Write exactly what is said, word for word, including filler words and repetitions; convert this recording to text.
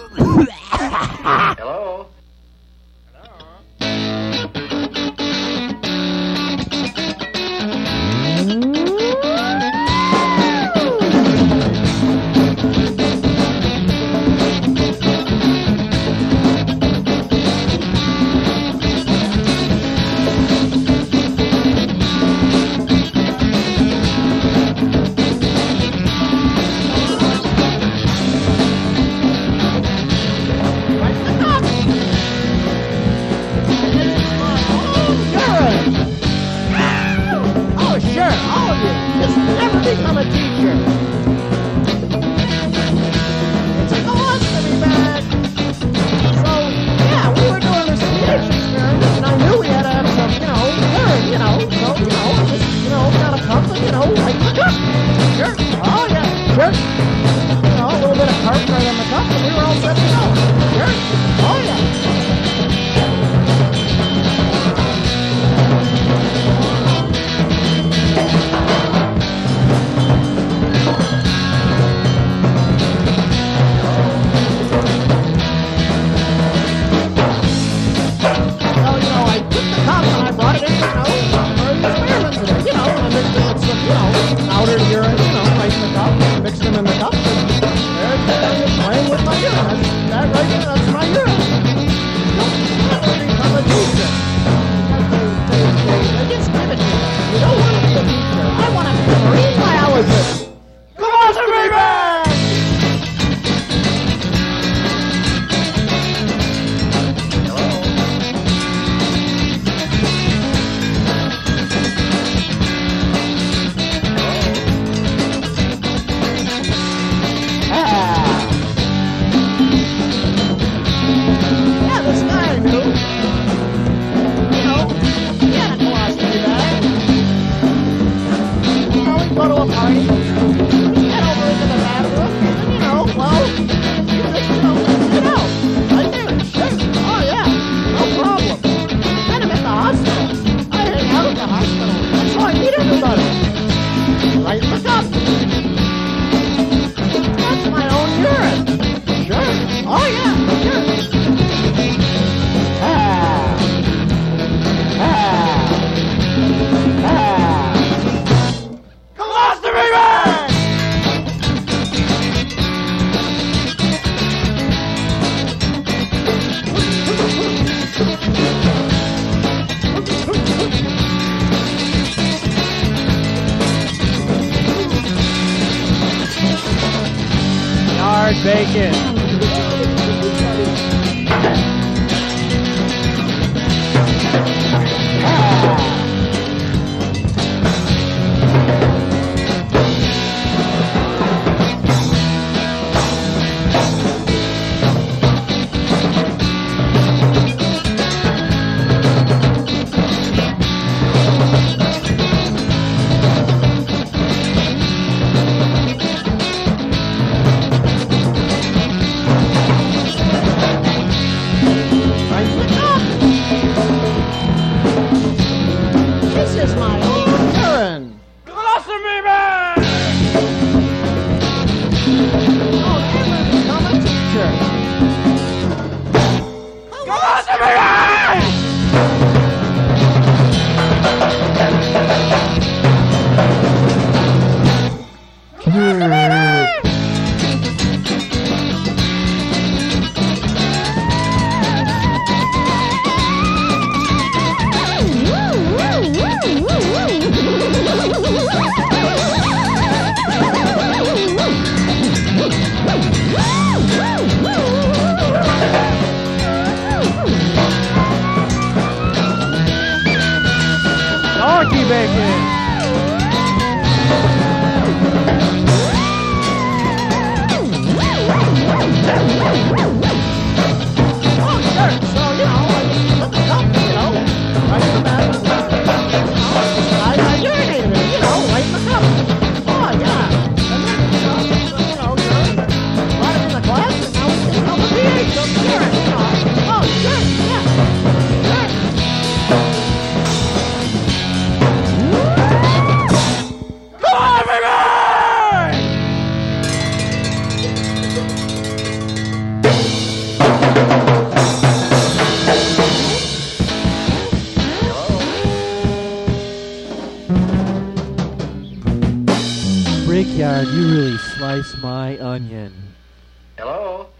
Hello? Become a teacher. It's a colostomy bag. So, yeah, we were doing this pH experiment, and I knew we had to have some, you know, urine, you know. So, you know, just, you know, got a cup and, you know, like the cup. Sure. Oh, yeah, sure. You know, a little bit of carb right on the cup, and we were all set to go. Sure. Oh, yeah. Powdered urine, you know, right in the cup, mixed them in the cup, and there's the playing with my urine. That's, that right there, that's my urine. You don't want to become a teacher. They, they, they just give it to you. You don't want to be a teacher. I want to be a marine biologist. Come on, Survey Bag! Go to a party, head over into the bathroom, and you know, well, you just, you know, get out. Right there, sure. Oh, yeah, no problem. Then I'm at the hospital. I hang out at the hospital. That's how I meet everybody. Right in the cup. That's my own urine. Sure. Oh, yeah, sure. Ah. Ah. Ah. Yard bacon. Brickyard, you really slice my onion. Hello?